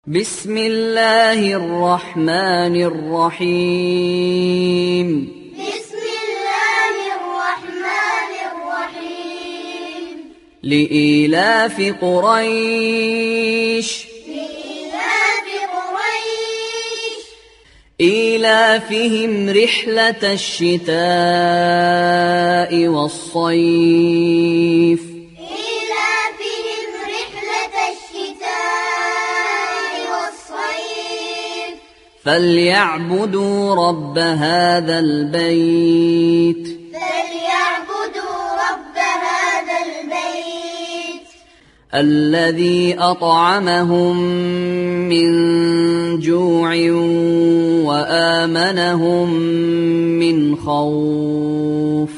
بسم الله الرحمن الرحيم بسم الله الرحمن الرحيم لإيلاف قريش لإيلاف قريش إيلافهم رحلة الشتاء والصيف إيلافهم رحلة الشتاء والصيف فليعبدوا رب هذا البيت فليعبدوا رب هذا البيت الذي أطعمهم من جوع وآمنهم من خوف